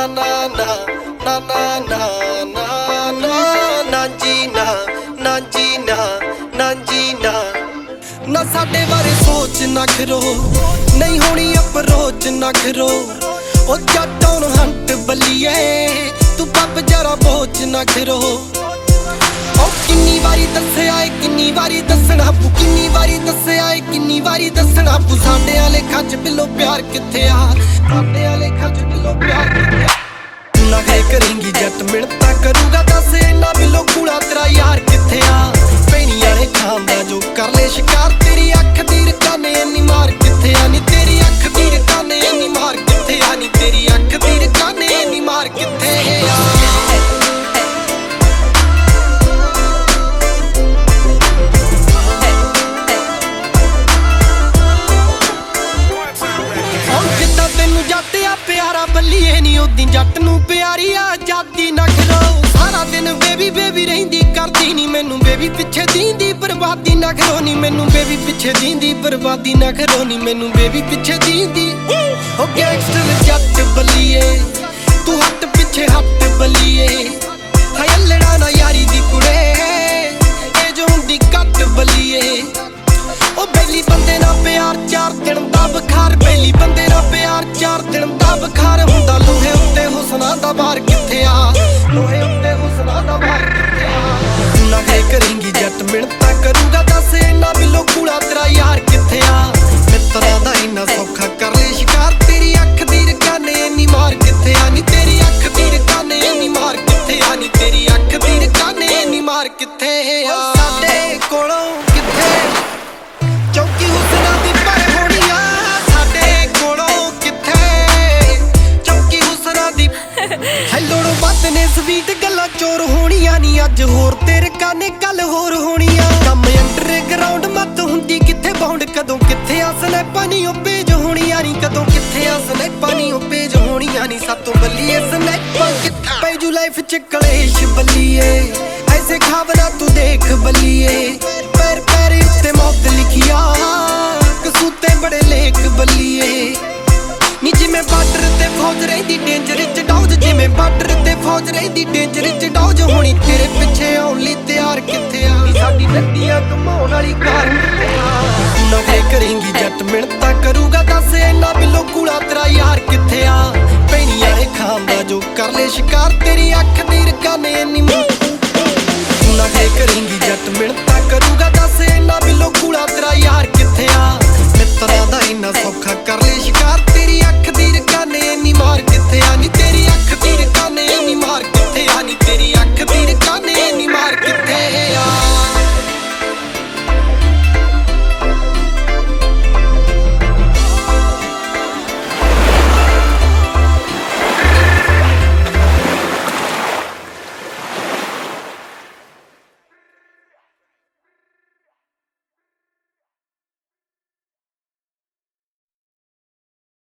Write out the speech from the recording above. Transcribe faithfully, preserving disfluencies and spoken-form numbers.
na na na na na na na na जी ना ना जी ना ना जी ना ना साडे बारे सोच ना करो नहीं होनी अप्रोच ना करो ओ जट ऑन हंट बलिए तू पब जरा बोच ना करो ओ किन्नी वारी दस्सिया है किन्नी वारी दसना पू किन्नी वारी दस्सिया है किन्नी वारी दसना पू साडे वाले खच बिलो प्यार किथे आ साडे वाले खच बिलो प्यार किथे आ ना है करेंगी जट मिलता करूगा दस इना बिलो कूड़ा तेरा यार किथे आ पैनी वाले खांदा जो कर ले शिकार तेरी अख दी रकाने इन्नी मार किथे आ नी तेरी अख दी रकाने इन्नी मार किथे आ नी तेरी अख दी रकाने इन्नी मार किथे आ प्यारा बल्लीए नी उदी जट नू प्यारी आजादी ना खलो सारा दिन बेबी बेबी रहिंदी करदी नी मैनू बेबी पिछे दींदी बर्बादी ना खलो नी मैनू बेबी पिछे दींदी बर्बादी ना खलो नी मैनू बेबी पिछे दींदी ओ गैंगस्टर जट बल्लीए तू हट पिछे हट बल्लीए हाय लड़ा ना यारी दी कुड़े ए जो हुंदी कट बल्लीए ओ बेली बंदे ना प्यार चार दिन दा बखार बेली बंदे ना प्यार चार दिन दा बखार हुंदा लोहे उत्ते हुस्ना दा बार किथे आ लोहे उत्ते हुस्ना दा बार किथे आ ना है करेंगी जट मिलता करूगा दस इना बिलो कूड़ा तेरा यार किथे आ मित्रा दा इना सौखा कर ले शिकार तेरी अख दी रकाने इन्नी मार किथे आ नी तेरी अख दी रकाने इन्नी मार किथे आ नी तेरी अख दी रकाने इन्नी मार किथे आ साडे कोलों किथे चौकी हुस्ना दी पर होनिया साडे कोलों किथे चौकी हुस्ना दी हेलोड़ो बात ने स्वीट गल्लां चोर होनिया नी अज होर तेरे काने कल होर होनिया कम अंडरग्राउंड मत हुंदी किथे बाउंड कदों किथे आ स्नैपां नी ओ पेज होनिया नी कदों किथे आ स्नैपां नी ओ पेज होनिया नी सातों बल्लीए स्नैपां किथे पैजू लाइफ च कलेश बल्लीए ऐसे खावना तू देख बल्लीए पैर पैर उत्ते मौत लिखिया कसूते बड़े लेक बल्लीए नी जिमें बार्डर ते फौज रहिंदी डेंजर च डौज जिमें बार्डर ते फौज रहिंदी डेंजर च डौज होनी तेरे पिछे आउण लई तैयार किथे आ नी साडी नड्डियां घमाउण वाली कार किथे आ ना है करेंगी जट मिलता करूगा दस इना बिलो कूड़ा तेरा यार किथे आ पैनी वाले खांदा जो कर ले शिकार तेरी अख दी रकाने इन्नी ना है करेंगी जट मिलता करूगा दस इना बिलो कूड़ा तेरा यार किथे आ मित्रा दा इना सौखा कर ले शिकार